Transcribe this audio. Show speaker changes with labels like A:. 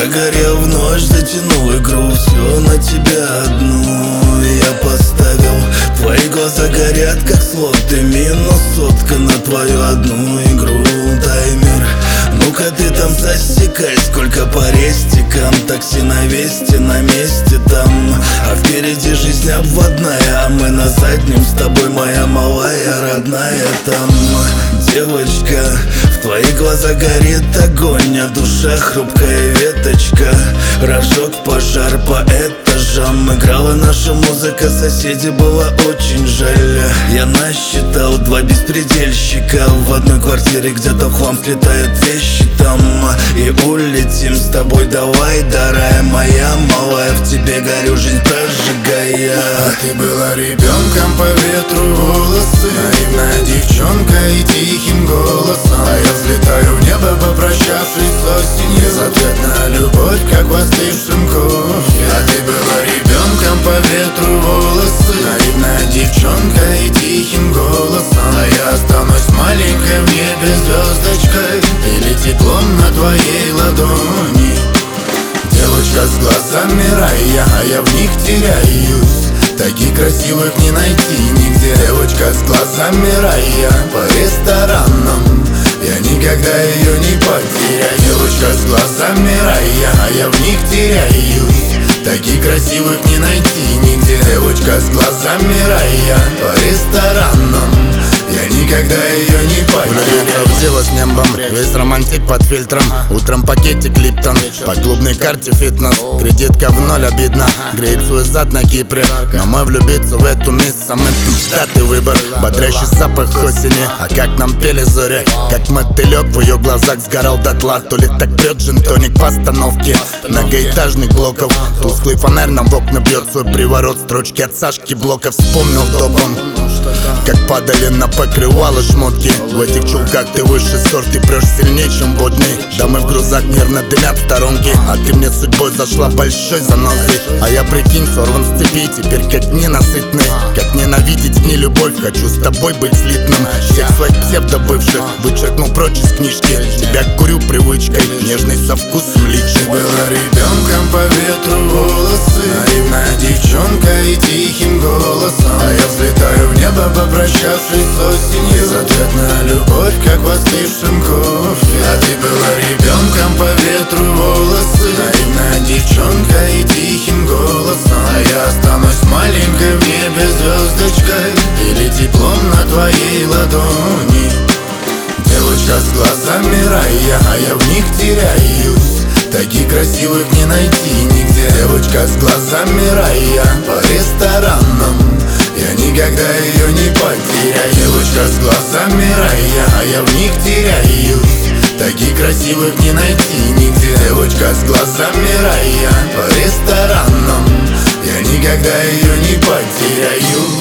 A: Загорел в ночь, затянул игру, все на тебя одну я поставил. Твои глаза горят, как слоты, минус сотка на твою одну игру. Таймер, ну-ка ты там засекай, сколько по рестикам. Такси на весте, на месте там, а впереди жизнь обводная, а мы на заднем с тобой, моя малая родная там. Девочка, в твоих глазах горит огонь, а душа хрупкая веточка. Рожок, пожар по этажам. Играла наша музыка, соседи было очень жаль. Я насчитал 2 беспредельщика в одной квартире, где-то в хлам слетают вещи там. И улетим с тобой, давай, дорогая моя малая, в тебе горю, жизнь прожигая.
B: А ты была ребенком, по ветру волосы, наивная девчонка и тихим голосом. А я взлетаю в небо, попрощавшись с осенью. Безответная любовь, как в остывшем кофе. А ты была ребенком, по ветру волосы, наивная девчонка и тихим голосом. А я останусь маленькой в небе звездочкой или теплом на твоей ладони. Девочка с глазами рая, а я в них теряюсь. Таких красивых не найти нигде. Девочка с глазами рая по ресторанам, я никогда ее не потеряю. Девочка с глазами рая, а я в них теряюсь. Таких красивых не найти нигде. Девочка с глазами рая по ресторанам, я никогда ее не потеряю.
C: Дело с небом, весь романтик под фильтром. Утром пакетик Липтон, по клубной карте фитнес. Кредитка в ноль, обидно, греет свой зад на Кипре. Но мы влюбиться в эту мисс, самый штатный выбор. Бодрящий запах осени, а как нам пели зори. Как мотылек в ее глазах сгорал дотла. То ли так прет джин-тоник по остановке многоэтажных блоков. Тусклый фонарь нам в окна бьет свой приворот. Строчки от Сашки Блока вспомнил топом, как падали на покрывало шмотки. В этих чулках ты выше сорт, ты прешь сильнее, чем водный. Дамы в грузах нервно дымят в сторонке, а ты мне судьбой зашла большой занозой. А я, прикинь, сорван с цепи, теперь как ненасытный. Как ненавидеть не любовь, хочу с тобой быть слитным. Всех своих псевдобывших вычеркнул прочь из книжки. Тебя курю привычкой, нежный со вкусом личи.
B: Была ребенком, по ветру волосы, наивная девчонка и тихим голосом. А я взлетаю в небо, попрощавшись с осенью. Безответная любовь, как в остывшем кофе. А ты была ребенком, по ветру волосы, наивная девчонка и тихим голосом. А я останусь маленькой в небе звездочкой или теплом на твоей ладони. Девочка с глазами рая, а я в них теряюсь. Таких красивых не найти нигде. Девочка с глазами рая по ресторанам, я никогда ее не потеряю. Девочка с глазами рая, а я в них теряюсь. Таких красивых не найти нигде. Девочка с глазами рая по ресторанам, я никогда ее не потеряю.